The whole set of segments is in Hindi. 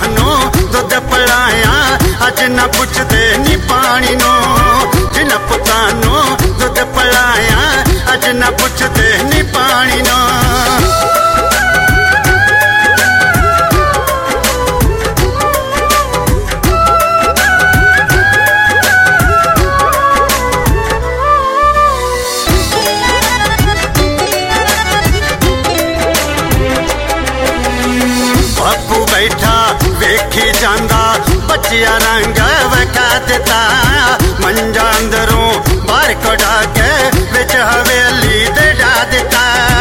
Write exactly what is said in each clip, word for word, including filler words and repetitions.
नू दुध पिलाया अज ना पुछदे नी पानी नू जिन्हां पुत्तां नू दुध पिलाया अज ना पुछदे नी पानी नू। बापू बैठा वेखी जांदा बच्चिया रंग वखा दिता मंजा अंदरों बाहर कढ़ा के विच हवेली दे डा दिता।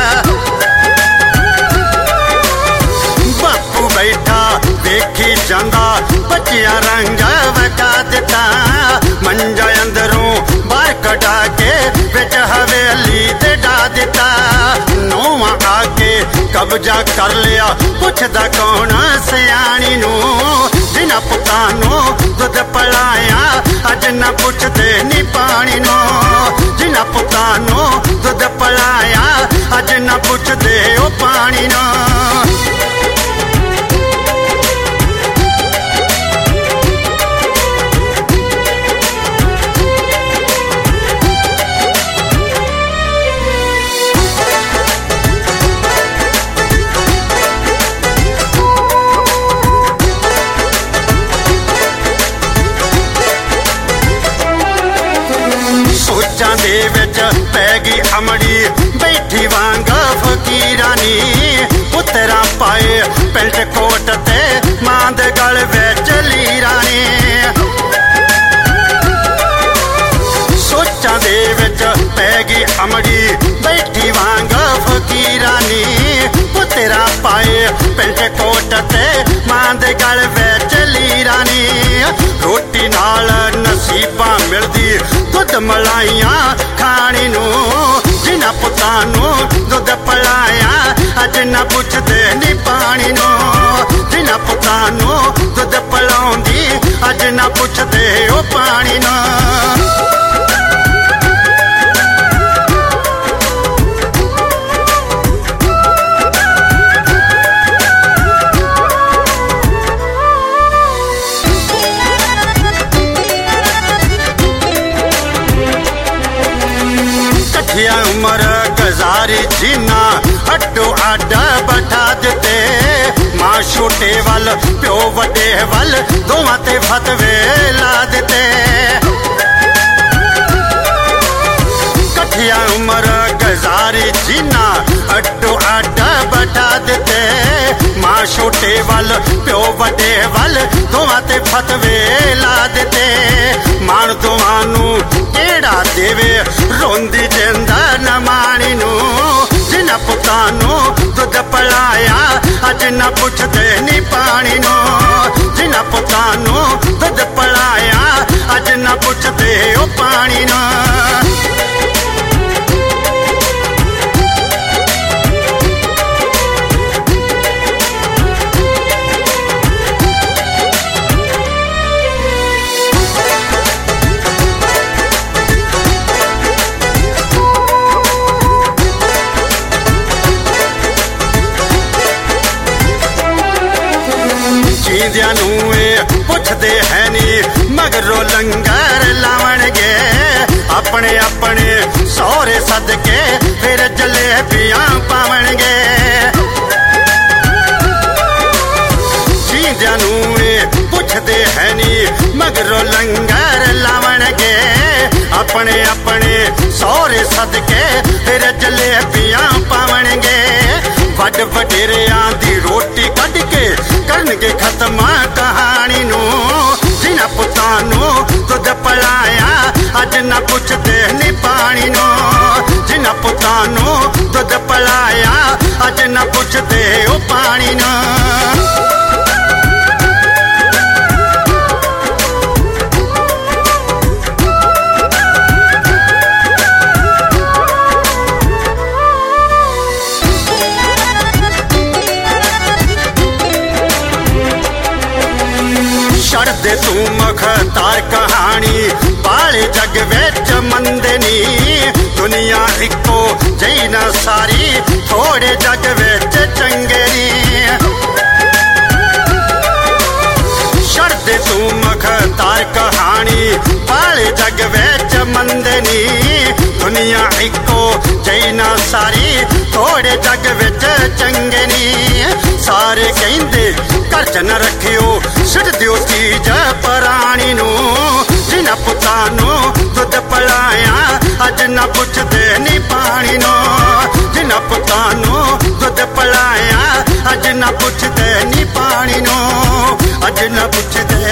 बापू बैठा वेखी जांदा बच्चिया रंग वखा दिता मंजा अंदरों बाहर कढ़ा के विच हवेली दे डा दिता। नौवां आके कब्जा कर लिया पुछदा कौन सियाणी नू जिन्हां पुत्तां नू दुध पिलाया अज ना पुछदे नी पानी नू जिन्हां पुत्तां नू दुध पिलाया अज ना पुछदे ओ पानी नू। सोचां दे विच पै गई अमड़ी बैठी वांग फकीरानी पुत्तरा पाए पेंट कोट ते मां दे गल विच लीरानी। सोचां दे विच पै गई अमड़ी बैठी वांग फकीरानी पुत्तरा पाए पेंट कोट ते मां दे गल विच लीरानी। रोटी नाल नसीबां मिलदी दुध मलाइया खानी नू जिन्हां पुत्तां नू दुध पिलाया अज ना पुछदे नी पानी नू जिन्हां पुत्तां नू दुध पिलाउंदी अज ना पुछदे ओ पानी नू। उमर गजारी जीना अड्डो आडा बैठा दिते मां छोटे वल प्यो वड्डे वल दोवां ते फतवे ला दिते। कठिया उमर गजारी जीना अड्डो आडा बैठा दिते मां छोटे वल प्यो वड्डे वल दोवां ते फतवे ला दिते। मान दोवां नू केड़ा देवे रोंदी जिंदा न माणी नू जिन्हां पुत्तां नू दुध पिलाया अज ना पुछदे नी पानी नू जिन्हां पुत्तां नू दुध पिलाया अज ना पुछदे ओ पानी नू। जींदियां नू पुछदे है नी मगरों लंगर लावणगे अपने अपने सौरे सदके फिर जलेबियां पावणगे। जींदियां नू पुछदे है नी मगरों लंगर लावणगे अपने अपने सौरे सदके फिर जलेबियां पावणगे। वड वडेरियां दी रोटी कढ के करनगे खत्म कहानी नू जिन्हां पुत्तां नू दुध पिलाया अज ना पुछदे नी पानी नू जिन्हां पुत्तां नू दुध पिलाया अज ना पुछदे ओ पानी नू। दे तू मखतार कहानी बाले जग विच मंदे नी दुनिया इको जई ना सारी थोड़े जग विच चंगे नी। जग विच मंदे नी दुनिया इको जैना सारी थोड़े जग विच चंगे नी सारे कहंदे घर च न रखियो सिट दियो चीज परानी नू जिन्हां पुत्तां नू दुध पिलाया अज न पुछदे नी पानी नो जिन्हां पुत्तां नू दुध पिलाया अज न पुछदे नी पानी नो अज न पुछदे